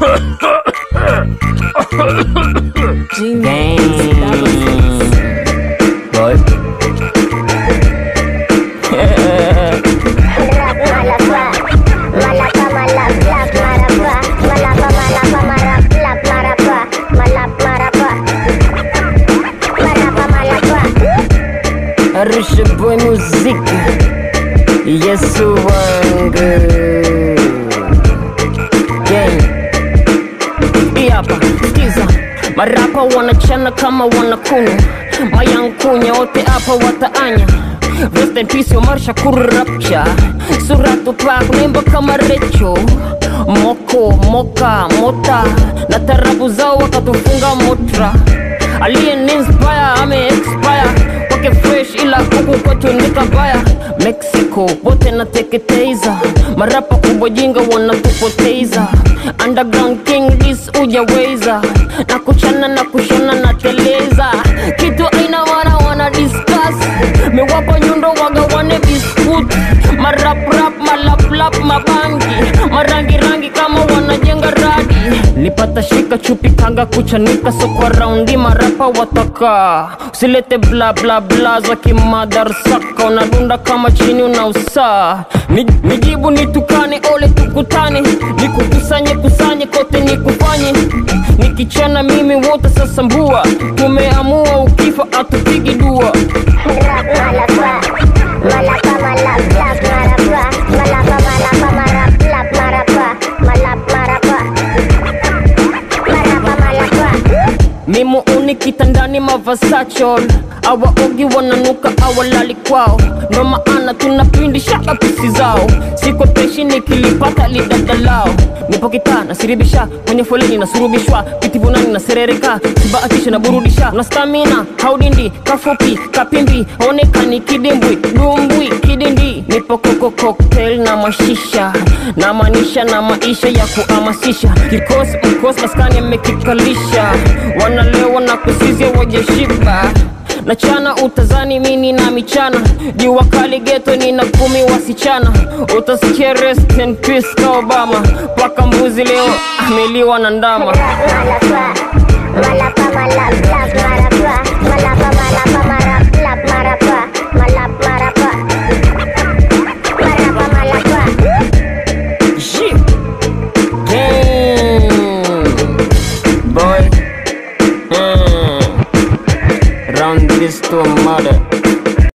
Arusha boy music, Yesu wangu gang. Hapa skiza, marapa wanachana kama wanakunu, mayankunya wote hapa wataanya. Rest in peace Omar Shakur Rapcha, Suratu Pak nemba kama Recho, Moko, Moka, Mota, na tarabu zao wakatufunga motra. Alien inspire, ame expire, wake fresh ila kuku kwetu nikabaya. Mexico, wote na teketeza, marapa kubwa jinga wanatupoteza. Underground king this ujaweza, na kuchana na kushona na teleza. Kitu aina wana discuss, mewapa nyundo wagawane biskuti. Marap rap, malap lap, mabangi, marangi rangi kama wanajenga radi. Nipata shika chupi kanga kuchanika, so kwa raundi marapa wataka. Usilete bla bla bla za kimadar saka, unadunda kama chini unausa. Nijibu nitukane ole tukutane, nikukusanye kusanye kote nikufanye. Nikichana mimi wote sasa mbua, tumeamua ukifa atupigi dua. Mimu unikitandani mavasachol, awa ogi wananuka awalali kwao. Ndo maana tunapindisha kapisi zao, siko peshi nikilipata lidadalao. Nipo kitana siribisha, kwenye foleni na surubishwa. Kitivunani na serereka, sibaakisha na burudisha. Na stamina, haudindi, kafupi, kapimbi, onekani kidimbwi, dumbwi, kidindi. Nipo koko cocktail na mashisha, na manisha na maisha ya kuamasisha. Kikosi mkosi maskani mekikalisha, wanalewa na kusizia wajeshiba. Na chana utazani mini na michana, jiwa kali geto ni na 10 wasichana. Utasikia rest in peace ka Obama, paka mbuzi leo ameliwa na ndama.